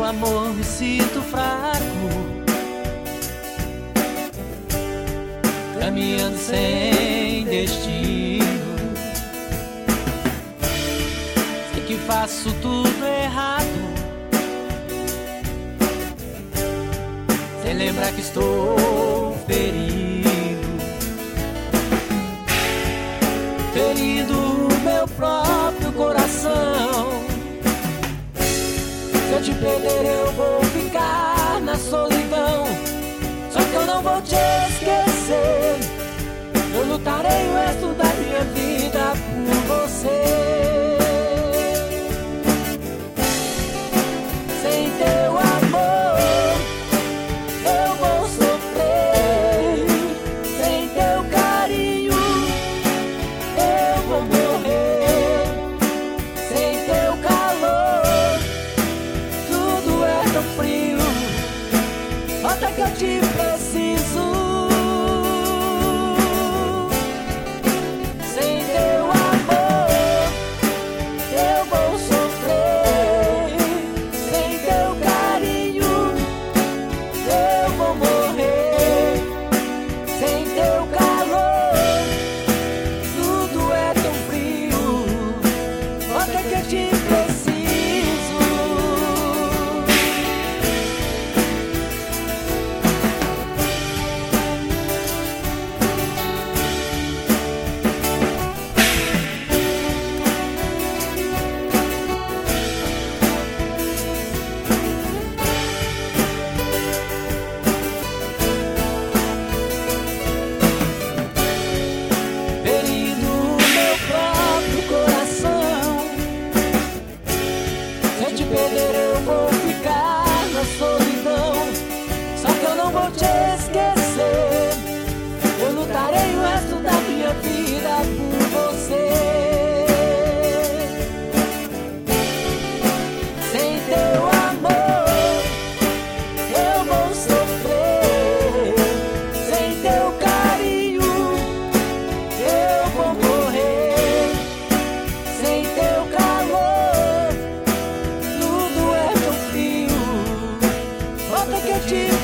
amor me sinto fraco, caminhando sem destino. Sei que faço tudo errado, sem lembrar que estou ferido, ferindo o meu próprio coração. Se eu te perder eu vou ficar na solidão. Só que eu não vou te esquecer, eu lutarei o resto da minha vida por você. Sem teu amor eu vou sofrer, sem teu carinho eu vou morrer, sem teu calor tudo é tão frio. Volta que eu te preciso. Sem teu amor eu vou sofrer, sem teu carinho eu vou morrer, sem teu calor tudo é tão frio. Volta que eu te preciso. Ferindo o meu próprio coração. Se eu te perder eu vou ficar na solidão. Só que eu não vou te esquecer, eu lutarei o resto da minha vida por você. Sem teu amor eu vou sofrer, sem teu carinho eu vou morrer, sem teu calor tudo é tão frio. Volta que eu te